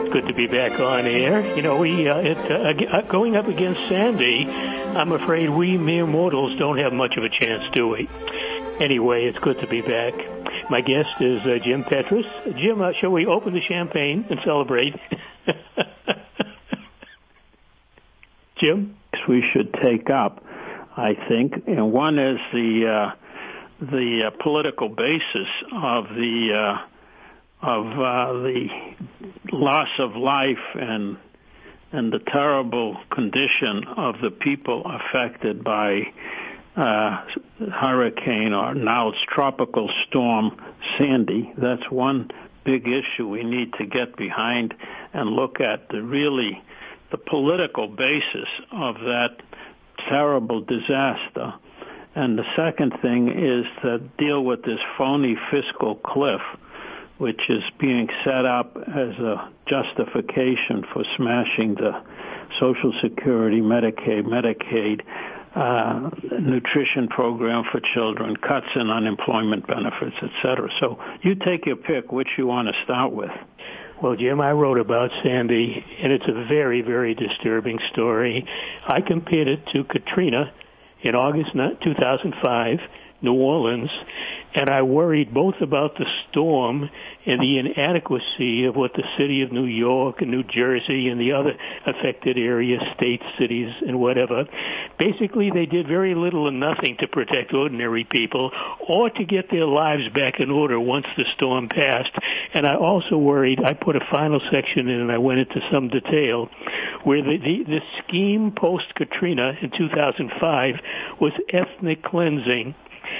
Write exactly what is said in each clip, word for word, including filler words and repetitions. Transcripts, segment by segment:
Good to be back on air. You know, we uh, it, uh, going up against Sandy, I'm afraid we mere mortals don't have much of a chance, do we? Anyway, it's good to be back. My guest is uh, Jim Petrus. Jim, uh, shall we open the champagne and celebrate? Jim? We should take up, I think, and one is the uh, the uh, political basis of the uh, of uh, the loss of life and and the terrible condition of the people affected by uh, hurricane, or now it's tropical storm Sandy. That's one big issue we need to get behind and look at the really the political basis of that terrible disaster. And the second thing is to deal with this phony fiscal cliff, which is being set up as a justification for smashing the Social Security, Medicaid, Medicaid, uh, nutrition program for children, cuts in unemployment benefits, et cetera. So you take your pick which you want to start with. Well, Jim, I wrote about Sandy, and it's a very, very disturbing story. I compared it to Katrina in August two thousand five, New Orleans, and I worried both about the storm and the inadequacy of what the city of New York and New Jersey and the other affected areas, states, cities, and whatever. Basically, they did very little and nothing to protect ordinary people or to get their lives back in order once the storm passed. And I also worried, I put a final section in and I went into some detail, where the, the, the scheme post-Katrina in two thousand five was ethnic cleansing.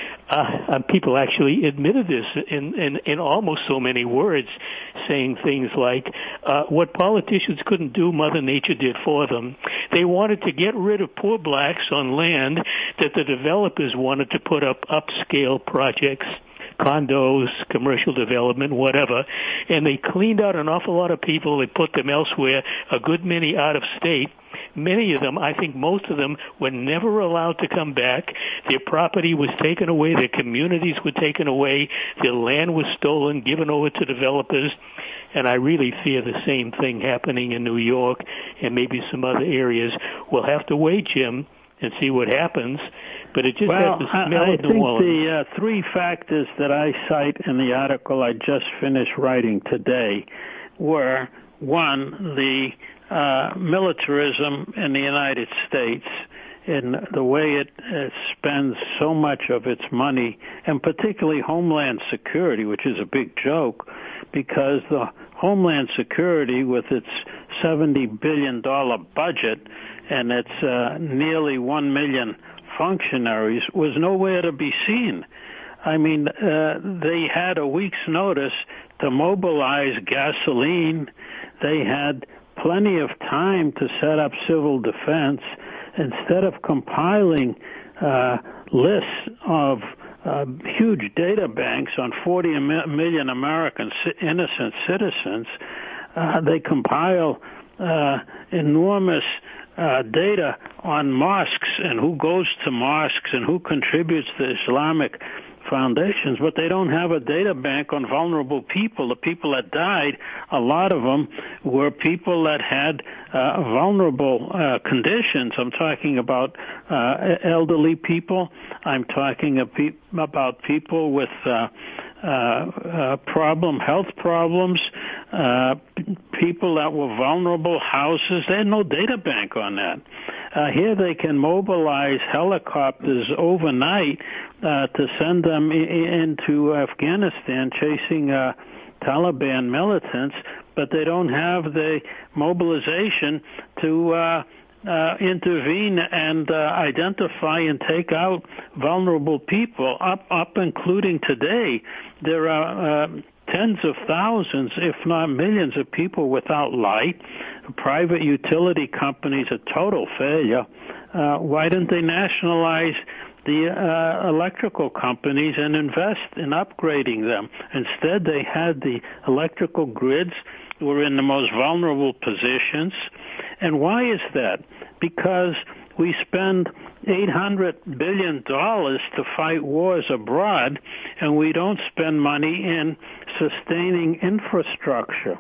Uh, people actually admitted this in, in, in almost so many words, saying things like, uh, what politicians couldn't do, Mother Nature did for them. They wanted to get rid of poor blacks on land that the developers wanted to put up upscale projects, condos, commercial development, whatever, and they cleaned out an awful lot of people. They put them elsewhere, a good many out of state. Many of them, I think most of them, were never allowed to come back. Their property was taken away. Their communities were taken away. Their land was stolen, given over to developers. And I really fear the same thing happening in New York and maybe some other areas. We'll have to wait, Jim, and see what happens. But it just well, has the smell I, I of New think Orleans. the uh, three factors that I cite in the article I just finished writing today were, one, the uh, militarism in the United States, in the way it, it spends so much of its money, and particularly Homeland Security, which is a big joke, because the Homeland Security, with its seventy billion dollars budget and its uh, nearly one million functionaries, was nowhere to be seen. I mean, uh, they had a week's notice to mobilize gasoline. They had plenty of time to set up civil defense. Instead of compiling uh, lists of uh, huge data banks on forty million American innocent citizens, uh, they compile uh, enormous uh, data on mosques and who goes to mosques and who contributes to Islamic foundations, but they don't have a data bank on vulnerable people. The people that died, a lot of them were people that had uh, vulnerable uh, conditions. I'm talking about uh, elderly people. I'm talking about people with uh, uh, uh, problem, health problems, uh, people that were vulnerable, houses. They had no data bank on that. Uh, here they can mobilize helicopters overnight uh, to send them I- into Afghanistan chasing uh, Taliban militants, but they don't have the mobilization to uh, uh, intervene and uh, identify and take out vulnerable people, up, up including today. There are uh, tens of thousands, if not millions, of people without light. Private utility companies, a total failure. Uh, why didn't they nationalize the uh, electrical companies and invest in upgrading them? Instead, they had the electrical grids were in the most vulnerable positions. And why is that? Because we spend eight hundred billion dollars to fight wars abroad, and we don't spend money in sustaining infrastructure.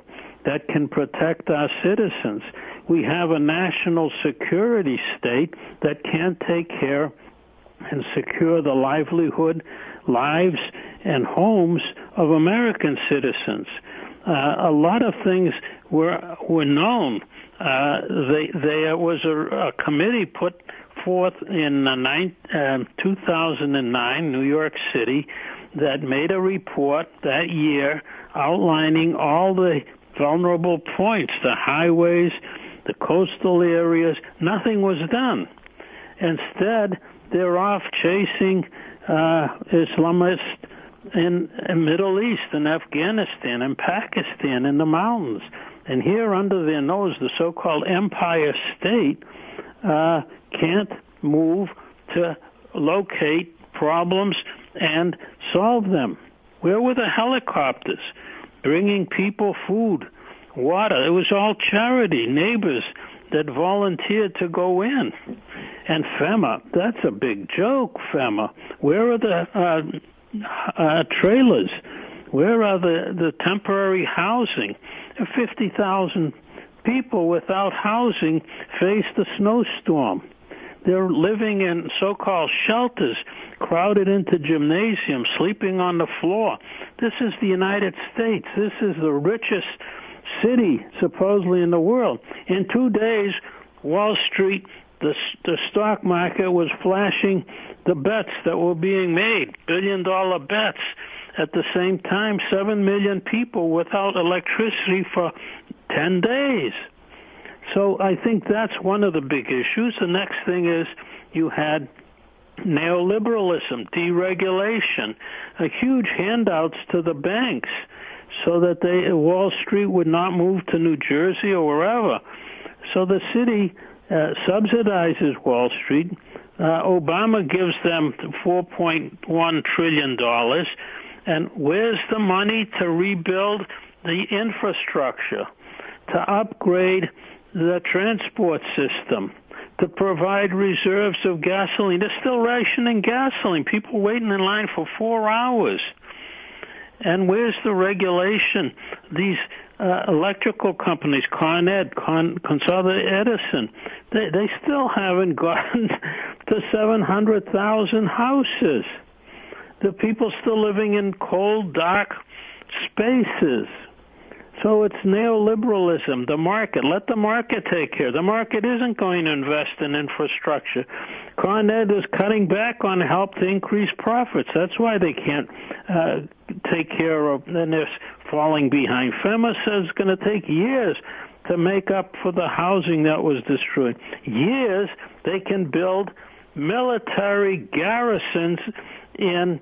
that can protect our citizens. We have a national security state that can't take care and secure the livelihood, lives, and homes of American citizens. Uh, a lot of things were were known. Uh, they, there was a, a committee put forth in uh, nine, uh, two thousand nine, New York City, that made a report that year outlining all the vulnerable points, the highways, the coastal areas. Nothing was done. Instead, they're off chasing uh, Islamists in the Middle East and Afghanistan and Pakistan in the mountains. And here under their nose, the so-called Empire State uh, can't move to locate problems and solve them. Where were the helicopters bringing people food, water? It was all charity, neighbors that volunteered to go in. And FEMA, that's a big joke, FEMA. Where are the uh, uh, trailers? Where are the, the temporary housing? fifty thousand people without housing faced a snowstorm. They're living in so-called shelters, crowded into gymnasiums, sleeping on the floor. This is the United States. This is the richest city, supposedly, in the world. In two days, Wall Street, the, the stock market was flashing the bets that were being made, billion-dollar bets. At the same time, seven million people without electricity for ten days. So I think that's one of the big issues. The next thing is you had neoliberalism, deregulation, a huge handouts to the banks so that they, Wall Street would not move to New Jersey or wherever. So the city uh, subsidizes Wall Street. Uh, Obama gives them four point one trillion dollars. And where's the money to rebuild the infrastructure, to upgrade the transport system, to provide reserves of gasoline? They're still rationing gasoline. People waiting in line for four hours. And where's the regulation? These uh, electrical companies, Con Ed, Con, Consolidated Edison, they, they still haven't gotten to seven hundred thousand houses. The people still living in cold, dark spaces. So it's neoliberalism, the market. Let the market take care. The market isn't going to invest in infrastructure. Con Ed is cutting back on help to increase profits. That's why they can't uh, take care of, and they're falling behind. FEMA says it's going to take years to make up for the housing that was destroyed. Years they can build military garrisons in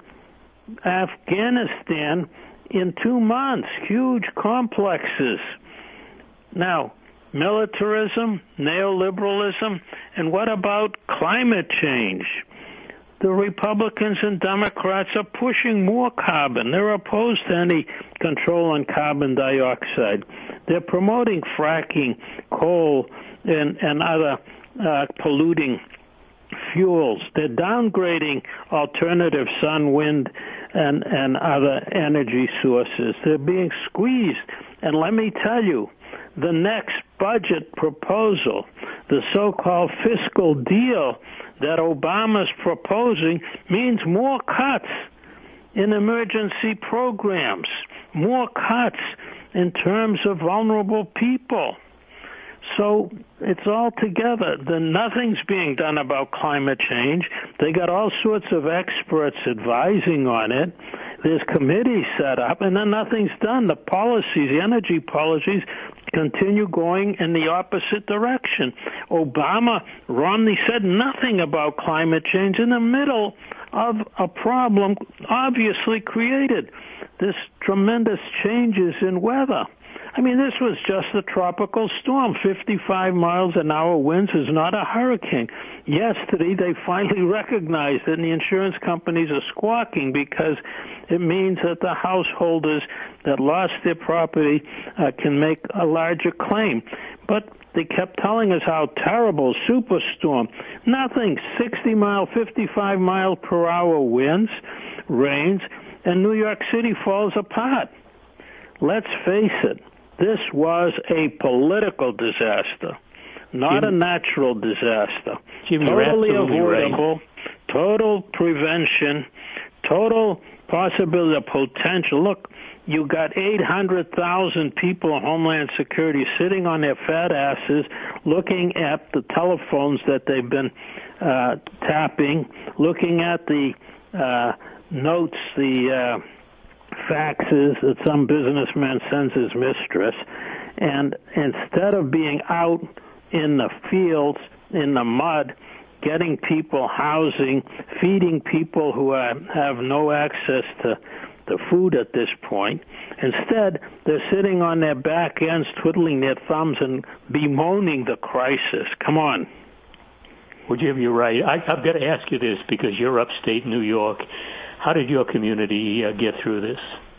Afghanistan in two months, huge complexes. Now, militarism, neoliberalism, and what about climate change? The Republicans and Democrats are pushing more carbon. They're opposed to any control on carbon dioxide. They're promoting fracking, coal, and, and other uh, polluting fuels. They're downgrading alternative sun, wind, and, and other energy sources. They're being squeezed. And let me tell you, the next budget proposal, the so-called fiscal deal that Obama's proposing, means more cuts in emergency programs, more cuts in terms of vulnerable people. So it's all together. The, nothing's being done about climate change. They got all sorts of experts advising on it. There's committees set up, and then nothing's done. The policies, the energy policies, continue going in the opposite direction. Obama, Romney said nothing about climate change in the middle of a problem obviously created. This tremendous changes in weather. I mean, this was just a tropical storm. fifty-five miles an hour winds is not a hurricane. Yesterday, they finally recognized it, and the insurance companies are squawking because it means that the householders that lost their property uh, can make a larger claim. But they kept telling us how terrible, superstorm. Nothing, sixty mile, fifty-five mile per hour winds, rains, and New York City falls apart. Let's face it. This was a political disaster, not Jim, a natural disaster. Jim, totally avoidable, right. total prevention, total possibility of potential. Look, you got eight hundred thousand people, Homeland Security, sitting on their fat asses looking at the telephones that they've been uh, tapping, looking at the uh, notes, the uh, faxes that some businessman sends his mistress. And instead of being out in the fields, in the mud, getting people housing, feeding people who are, have no access to the food at this point. Instead, they're sitting on their back ends, twiddling their thumbs and bemoaning the crisis. Come on. Well, Jim, you're right. I, I've got to ask you this because you're upstate New York. How did your community uh, get through this?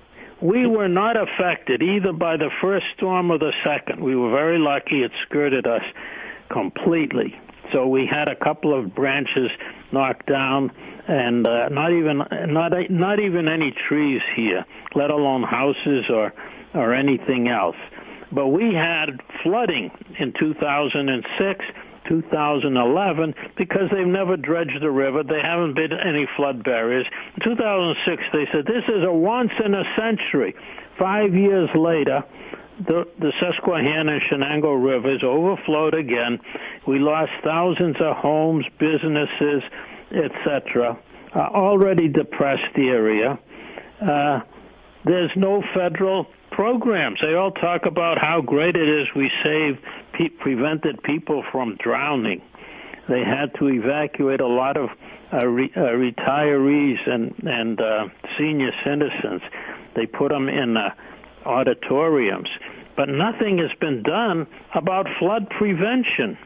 We were not affected either by the first storm or the second. We were very lucky. It skirted us completely. So we had a couple of branches knocked down, and uh, not even not not even any trees here, let alone houses or or anything else. But we had flooding in two thousand six, two thousand eleven, because they've never dredged the river. They haven't been any flood barriers. In two thousand six, they said this is a once in a century. Five years later, The, the Susquehanna and Shenango rivers overflowed again. We lost thousands of homes, businesses, et cetera. Uh, already depressed area. Uh, there's no federal programs. They all talk about how great it is we saved, pe- prevented people from drowning. They had to evacuate a lot of uh, re- uh, retirees and, and uh, senior citizens. They put them in uh, auditoriums, but nothing has been done about flood prevention.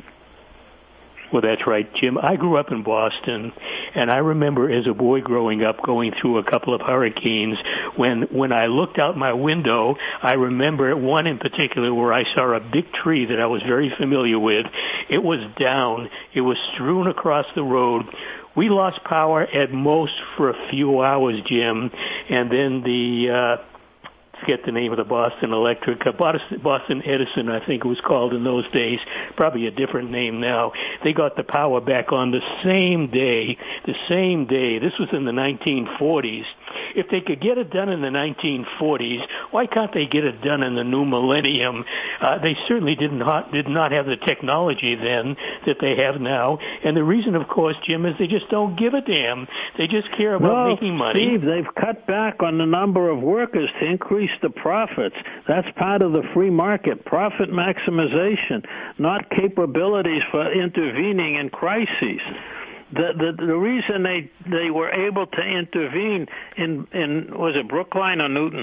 Well, that's right, Jim. I grew up in Boston, and I remember as a boy growing up going through a couple of hurricanes. When when I looked out my window, I remember one in particular where I saw a big tree that I was very familiar with. It was down. It was strewn across the road. We lost power at most for a few hours, Jim, and then the uh forget the name of the Boston Electric, uh, Boston Edison, I think it was called in those days, probably a different name now. They got the power back on the same day, the same day. This was in the nineteen forties. If they could get it done in the nineteen forties, why can't they get it done in the new millennium? Uh, they certainly did not, did not have the technology then that they have now. And the reason, of course, Jim, is they just don't give a damn. They just care about well, making money. Steve, they've cut back on the number of workers to increase the profits. That's part of the free market, profit maximization, not capabilities for intervening in crises. The, the the reason they they were able to intervene in in was it Brookline or Newton?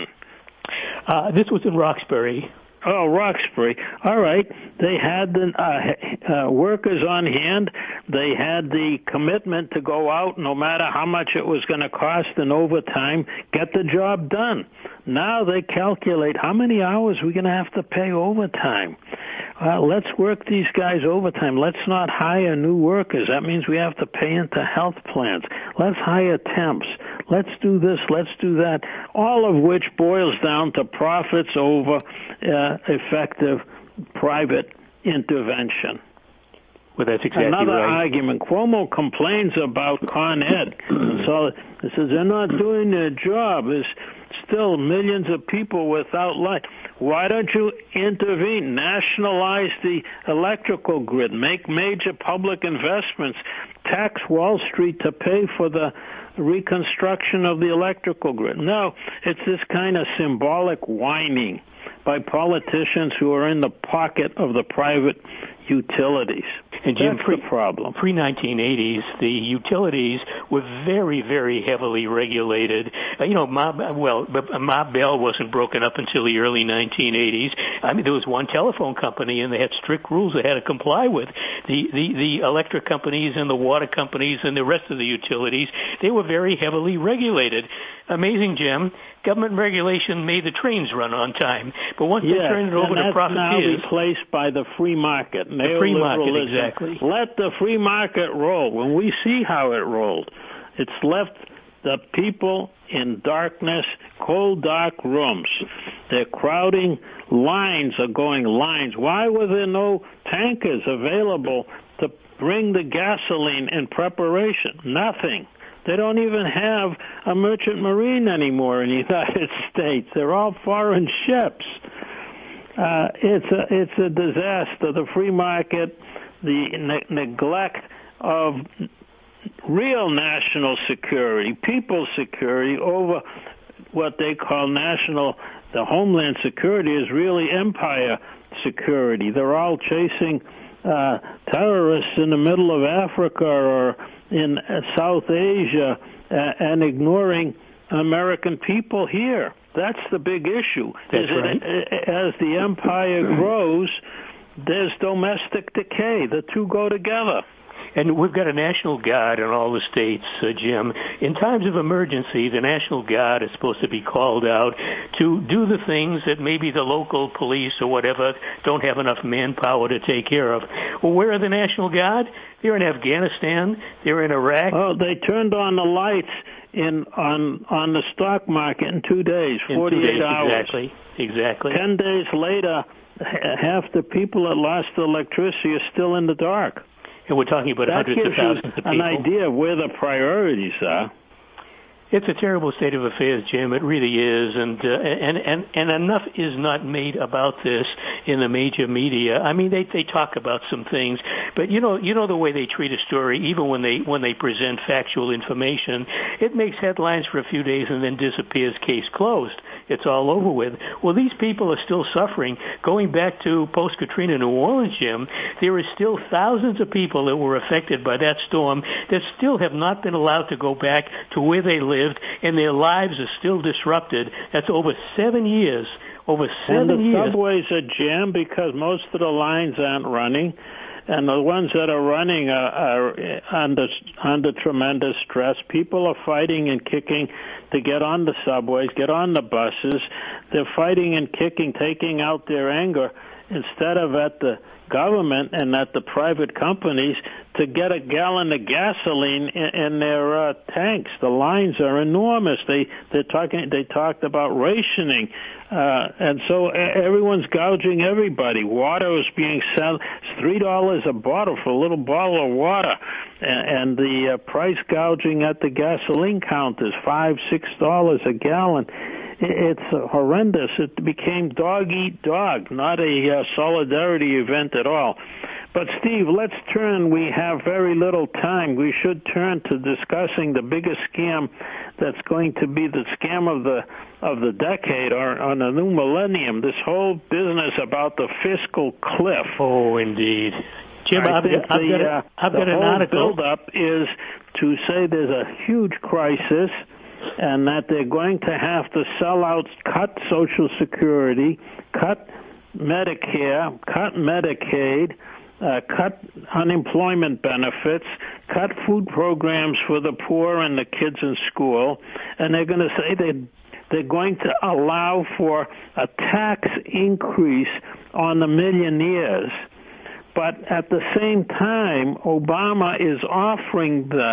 Uh, this was in Roxbury. Oh, Roxbury. All right. They had the uh, uh, workers on hand. They had the commitment to go out no matter how much it was going to cost in overtime, get the job done. Now they calculate how many hours we're going to have to pay overtime. Uh, let's work these guys overtime. Let's not hire new workers. That means we have to pay into health plans. Let's hire temps. Let's do this. Let's do that. All of which boils down to profits over uh, effective private intervention. Well, that's exactly Another right. argument. Cuomo complains about Con Ed. So he says they're not doing their job. There's still millions of people without light. Why don't you intervene, nationalize the electrical grid, make major public investments, tax Wall Street to pay for the reconstruction of the electrical grid? No, it's this kind of symbolic whining by politicians who are in the pocket of the private utilities. And Jim, That's pre, the problem. Pre-nineteen eighties, the utilities were very, very heavily regulated. Uh, you know, Ma, well, Ma Bell wasn't broken up until the early nineteen eighties. I mean, there was one telephone company, and they had strict rules they had to comply with. The, the, the electric companies and the water companies and the rest of the utilities, they were very heavily regulated. Amazing, Jim. Government regulation made the trains run on time. But once yes, they turned it over to profiteers... now replaced by the free market. The free market, exactly. Let the free market roll. When we see how it rolled, it's left the people in darkness, cold, dark rooms. They're crowding. Lines are going lines. Why were there no tankers available to bring the gasoline in preparation? Nothing. They don't even have a merchant marine anymore in the United States. They're all foreign ships. Uh, it's a it's a disaster. The free market, the ne- neglect of real national security, people's security over what they call national, the homeland security is really empire security. They're all chasing uh, terrorists in the middle of Africa or in uh, South Asia uh, and ignoring American people here. That's the big issue. That's is right. It, as the empire grows, there's domestic decay. The two go together. And we've got a National Guard in all the states, uh, Jim. In times of emergency, the National Guard is supposed to be called out to do the things that maybe the local police or whatever don't have enough manpower to take care of. Well, where are the National Guard? They're in Afghanistan. They're in Iraq. Oh, they turned on the lights in on on the stock market in two days, forty-eight in two days, hours. Exactly, exactly. Ten days later, half the people that lost the electricity are still in the dark. And we're talking about that hundreds gives of thousands you of people. An idea of where the priorities are. It's a terrible state of affairs, Jim. It really is, and uh, and and and enough is not made about this in the major media. I mean, they they talk about some things, but you know you know the way they treat a story, even when they when they present factual information, it makes headlines for a few days and then disappears. Case closed. It's all over with. Well, these people are still suffering. Going back to post-Katrina New Orleans, Jim, there are still thousands of people that were affected by that storm that still have not been allowed to go back to where they live. And their lives are still disrupted. That's over seven years. Over seven years. And the years. subways are jammed because most of the lines aren't running, and the ones that are running are, are under under tremendous stress. People are fighting and kicking to get on the subways, get on the buses. They're fighting and kicking, taking out their anger instead of at the government and at the private companies to get a gallon of gasoline in, in their uh, tanks. The lines are enormous. They they're talking. They talked about rationing, uh, and so everyone's gouging everybody. Water is being sold three dollars a bottle for a little bottle of water, and, and the uh, price gouging at the gasoline counters five six dollars a gallon. It's horrendous. It became dog eat dog, not a uh, solidarity event at all. But, Steve, let's turn. We have very little time. We should turn to discussing the biggest scam that's going to be the scam of the of the decade or on the new millennium, this whole business about the fiscal cliff. Oh, indeed. Jim, I I've, think I've the, got, a, uh, I've the got an whole article. build-up is to say there's a huge crisis and that they're going to have to sell out, cut Social Security, cut Medicare, cut Medicaid, uh, cut unemployment benefits, cut food programs for the poor and the kids in school, and they're going to say they they're going to allow for a tax increase on the millionaires. But at the same time, Obama is offering the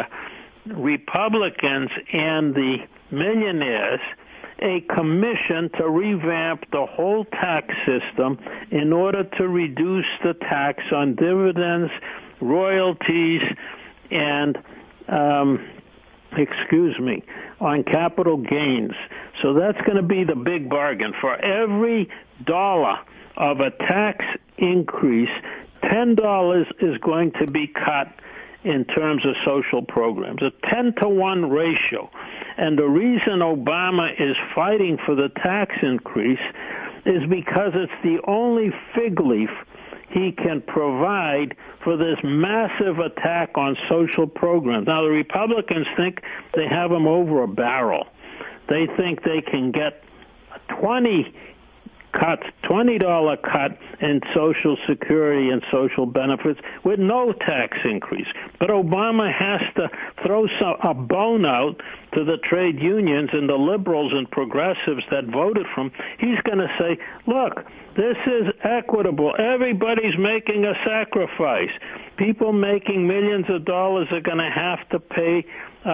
Republicans and the millionaires a commission to revamp the whole tax system in order to reduce the tax on dividends, royalties, and, um, excuse me, on capital gains. So that's going to be the big bargain. For every dollar of a tax increase, ten dollars is going to be cut in terms of social programs, a ten to one ratio. And the reason Obama is fighting for the tax increase is because it's the only fig leaf he can provide for this massive attack on social programs. Now, the Republicans think they have him over a barrel. They think they can get twenty cut, twenty dollars cut in Social Security and social benefits with no tax increase. But Obama has to throw some, a bone out to the trade unions and the liberals and progressives that voted for him. He's going to say, look, this is equitable. Everybody's making a sacrifice. People making millions of dollars are going to have to pay uh,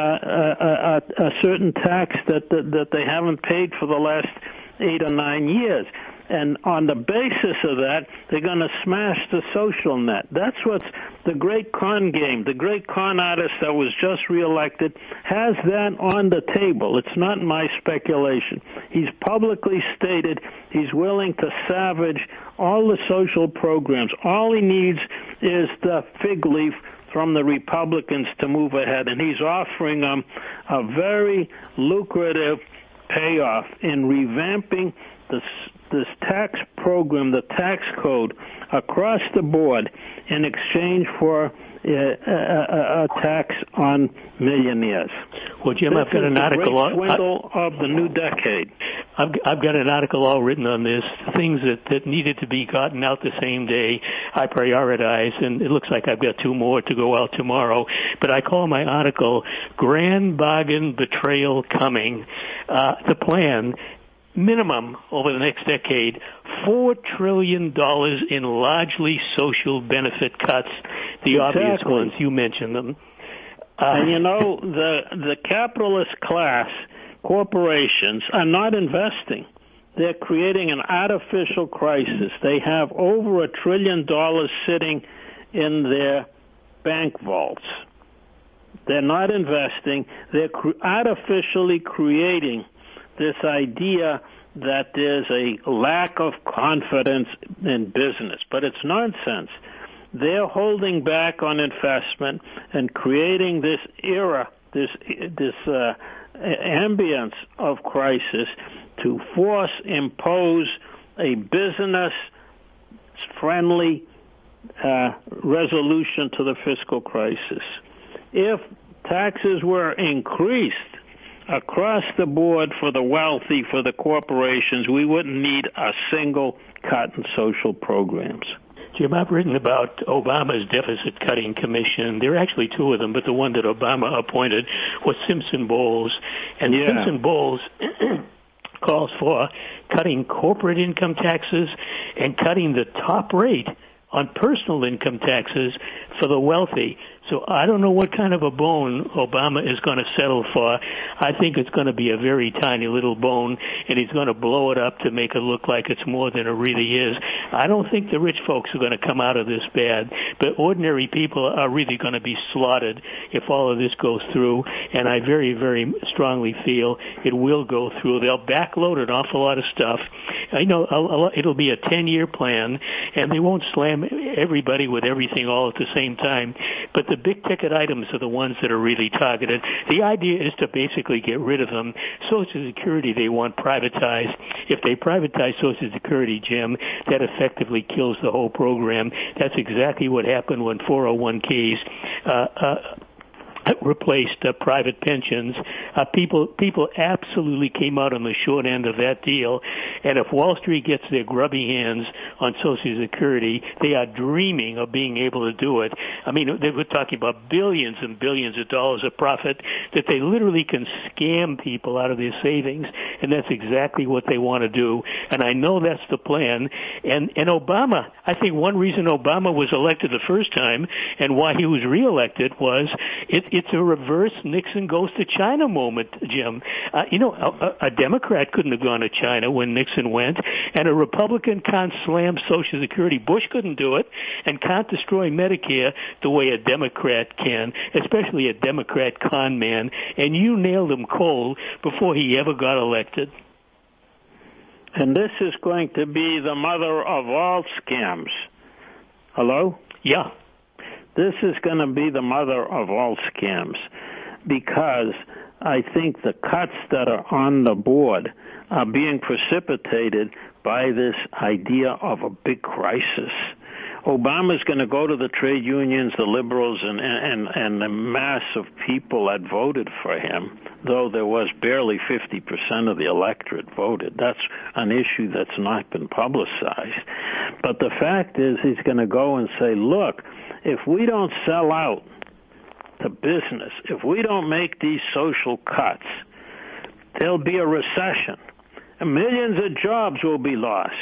a, a, a certain tax that, that that they haven't paid for the last eight or nine years. And on the basis of that, they're going to smash the social net. That's what's the great con game. The great con artist that was just reelected has that on the table. It's not my speculation. He's publicly stated he's willing to savage all the social programs. All he needs is the fig leaf from the Republicans to move ahead, and he's offering them a very lucrative payoff in revamping this this tax program, the tax code, across the board in exchange for a, a, a tax on millionaires. Well, Jim, this I've got is an the article. Great swindle I, of the new decade. I've, I've got an article all written on this. Things that, that needed to be gotten out the same day, I prioritize, and it looks like I've got two more to go out tomorrow. But I call my article "Grand Bargain Betrayal Coming." Uh, the plan. Minimum over the next decade, four trillion dollars in largely social benefit cuts, the exactly. obvious ones, you mentioned them. Uh, and you know, the the capitalist class, corporations, are not investing. They're creating an artificial crisis. They have over a trillion dollars sitting in their bank vaults. They're not investing. They're cr- artificially creating this idea that there's a lack of confidence in business, but it's nonsense. They're holding back on investment and creating this era, this this uh, ambience of crisis to force impose a business-friendly uh, resolution to the fiscal crisis. If taxes were increased across the board for the wealthy, for the corporations, we wouldn't need a single cut in social programs. Jim, I've written about Obama's deficit-cutting commission. There are actually two of them, but the one that Obama appointed was Simpson-Bowles. And yeah. Simpson-Bowles calls for cutting corporate income taxes and cutting the top rate on personal income taxes for the wealthy. So I don't know what kind of a bone Obama is going to settle for. I think it's going to be a very tiny little bone, and he's going to blow it up to make it look like it's more than it really is. I don't think the rich folks are going to come out of this bad, but ordinary people are really going to be slaughtered if all of this goes through, and I very, very strongly feel it will go through. They'll backload an awful lot of stuff. I know it'll be a ten-year plan, and they won't slam everybody with everything all at the same time, but the big-ticket items are the ones that are really targeted. The idea is to basically get rid of them. Social Security they want privatized. If they privatize Social Security, Jim, that effectively kills the whole program. That's exactly what happened when four oh one k's uh, uh, replaced uh, private pensions. Uh, people people absolutely came out on the short end of that deal. And if Wall Street gets their grubby hands on Social Security, they are dreaming of being able to do it. I mean, they were talking about billions and billions of dollars of profit that they literally can scam people out of their savings, and that's exactly what they want to do. And I know that's the plan. And, and Obama, I think one reason Obama was elected the first time and why he was reelected was it, it's a reverse Nixon goes to China moment, Jim. Uh, you know, a, a Democrat couldn't have gone to China when Nixon went, and a Republican can't slam Social Security. Bush couldn't do it, and can't destroy Medicare the way a Democrat can, especially a Democrat con man. And you nailed him cold before he ever got elected. And this is going to be the mother of all scams. Hello? Yeah. This is going to be the mother of all scams, because I think the cuts that are on the board are being precipitated by this idea of a big crisis. Obama's going to go to the trade unions, the liberals, and, and, and the mass of people that voted for him, though there was barely fifty percent of the electorate voted. That's an issue that's not been publicized. But the fact is he's going to go and say, look, if we don't sell out to business, if we don't make these social cuts, there'll be a recession. And millions of jobs will be lost.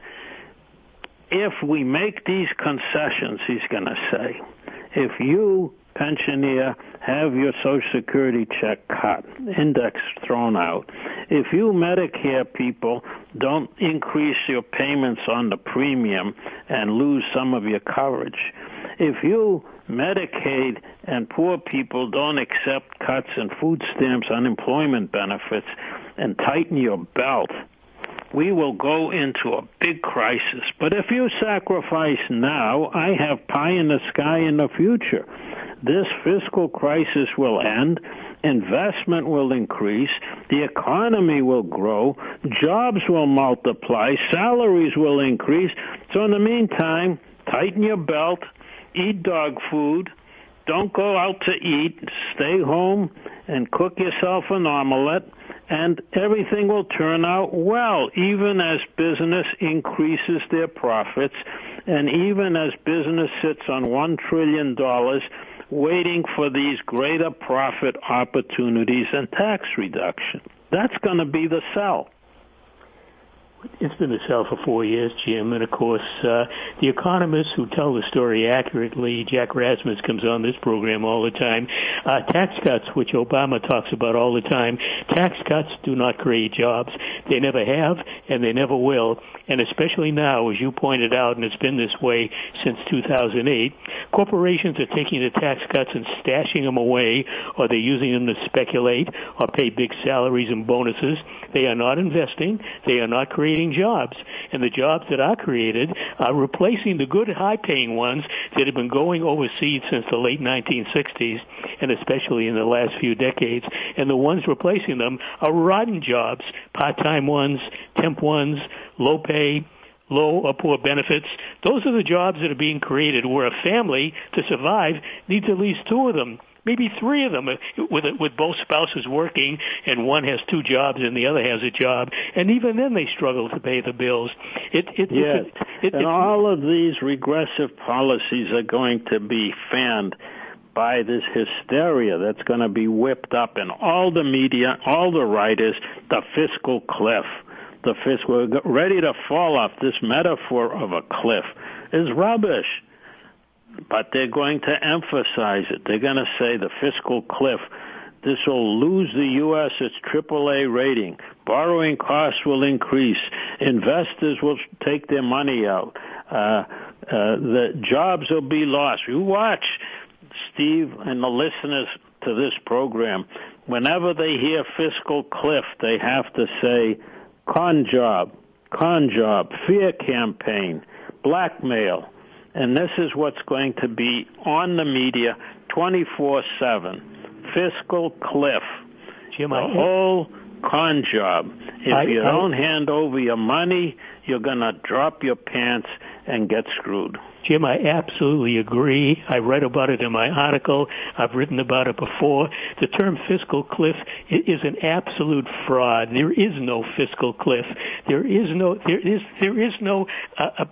If we make these concessions, he's going to say, if you, pensioner, have your Social Security check cut, index thrown out, if you Medicare people don't increase your payments on the premium and lose some of your coverage, if you Medicaid and poor people don't accept cuts in food stamps, unemployment benefits, and tighten your belt, we will go into a big crisis. But if you sacrifice now, I have pie in the sky in the future. This fiscal crisis will end, investment will increase, the economy will grow, jobs will multiply, salaries will increase. So in the meantime, tighten your belt, eat dog food, don't go out to eat, stay home and cook yourself an omelet, and everything will turn out well, even as business increases their profits, and even as business sits on one trillion dollars waiting for these greater profit opportunities and tax reduction. That's going to be the sell. It's been the sell for four years, Jim, and of course, uh, the economists who tell the story accurately, Jack Rasmus comes on this program all the time, uh, tax cuts, which Obama talks about all the time, tax cuts do not create jobs. They never have, and they never will, and especially now, as you pointed out, and it's been this way since two thousand eight, corporations are taking the tax cuts and stashing them away, or they're using them to speculate or pay big salaries and bonuses. They are not investing. They are not creating jobs, and the jobs that are created are replacing the good high-paying ones that have been going overseas since the late nineteen sixties, and especially in the last few decades, and the ones replacing them are rotten jobs, part-time ones, temp ones, low pay, low or poor benefits. Those are the jobs that are being created where a family, to survive, needs at least two of them. Maybe three of them, with with both spouses working, and one has two jobs and the other has a job, and even then they struggle to pay the bills. It, it, yes, it, it, and all of these regressive policies are going to be fanned by this hysteria that's going to be whipped up in all the media, all the writers, the fiscal cliff. The fiscal, we're ready to fall off. This metaphor of a cliff is rubbish. But they're going to emphasize it. They're going to say the fiscal cliff. This will lose the U S its triple A rating. Borrowing costs will increase. Investors will take their money out. Uh, uh, the jobs will be lost. You watch, Steve, and the listeners to this program. Whenever they hear fiscal cliff, they have to say con job, con job, fear campaign, blackmail. And this is what's going to be on the media twenty-four seven. Fiscal cliff. Jim, the I, whole con job. If I, you I, don't hand over your money, you're going to drop your pants and get screwed. Jim, I absolutely agree. I read about it in my article. I've written about it before. The term fiscal cliff is an absolute fraud. There is no fiscal cliff. There is no there is there is no uh,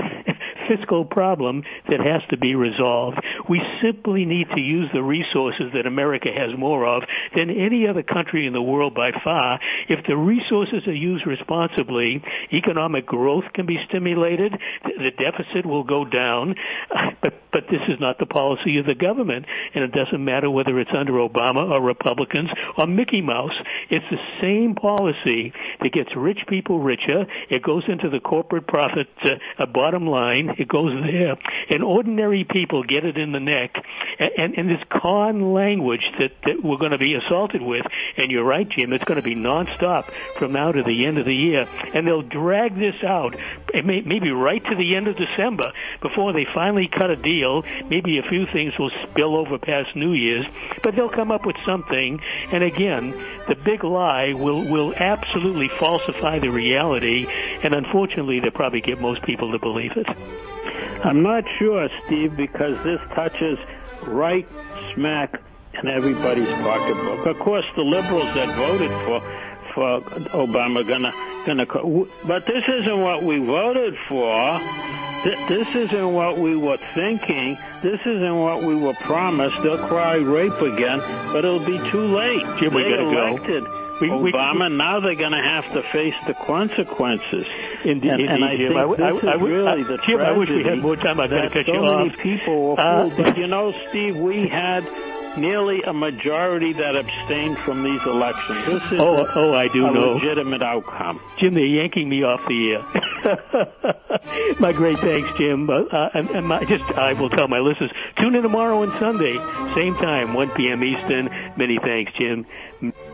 fiscal problem that has to be resolved. We simply need to use the resources that America has more of than any other country in the world by far. If the resources are used responsibly, economic growth can be stimulated. The deficit will go down. Down, but but this is not the policy of the government, and it doesn't matter whether it's under Obama or Republicans or Mickey Mouse. It's the same policy that gets rich people richer. It goes into the corporate profit uh, a bottom line. It goes there, and ordinary people get it in the neck. And, and, and this con language that, that we're going to be assaulted with, and you're right, Jim, it's going to be nonstop from now to the end of the year, and they'll drag this out, may, maybe right to the end of December. Before they finally cut a deal, maybe a few things will spill over past New Year's, but they'll come up with something. And again, the big lie will, will absolutely falsify the reality, and unfortunately, they'll probably get most people to believe it. I'm not sure, Steve, because this touches right smack in everybody's pocketbook. Of course, the liberals that voted for for Obama gonna gonna, but this isn't what we voted for. This isn't what we were thinking. This isn't what we were promised. They'll cry rape again, but it'll be too late. Jim, we they gotta elected go. We, Obama. We, now they're going to have to face the consequences. Indeed, and, and I Jim. think I, this I, is I, really I, the Jim, I wish we had tragedy more time. I'm going to cut so you many off. people were Uh, fooled. But you know, Steve, we had nearly a majority that abstained from these elections. This is oh, a, oh, I do a know. legitimate outcome. Jim, they're yanking me off the air. My great thanks, Jim. Uh, and, and my, just I will tell my listeners, tune in tomorrow and Sunday, same time, one p.m. Eastern. Many thanks, Jim.